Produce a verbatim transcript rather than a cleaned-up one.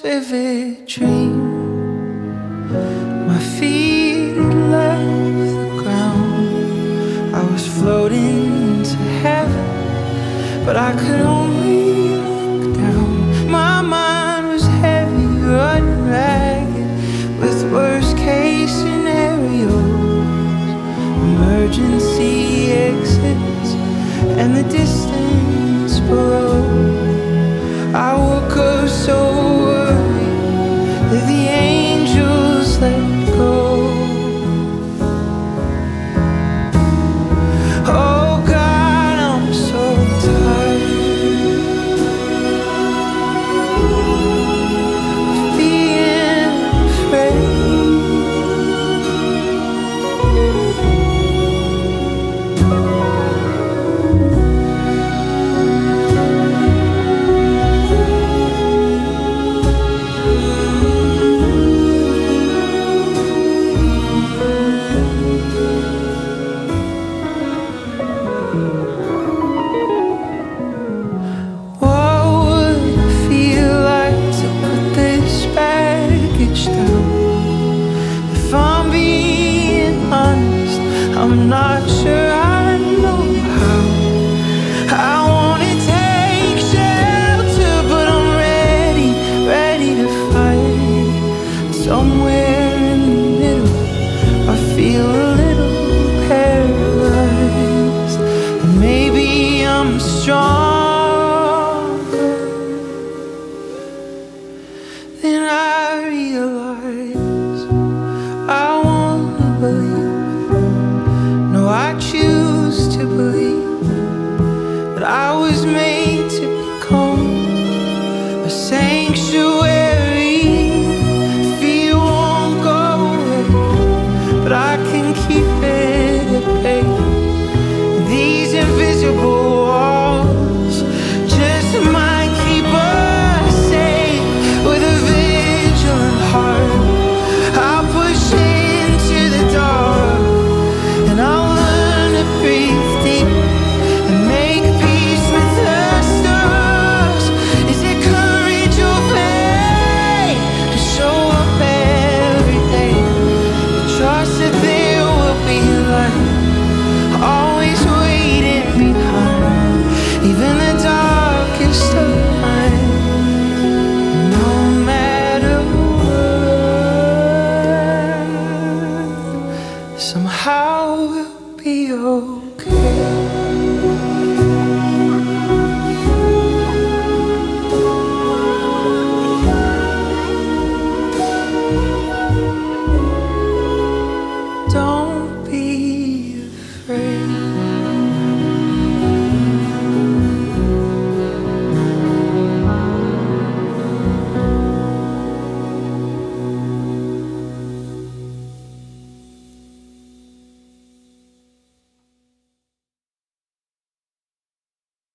vivid dream. My feet had left the ground. I was floating into heaven, but I could only look down. My mind was heavy, running ragged, with worst case scenarios, emergency exits, and the distance below. I woke up so worried that the angels let go. Oh God, I'm so tired of being afraid. What would it feel like to put this baggage down? If I'm being honest, I'm not sure I know how. I wanna take shelter, but I'm ready, ready to fight. Somewhere in the middle, I feel a little paralyzed, and maybe I'm stronger than I realize. I wanna believe, no, I choose to believe that I was made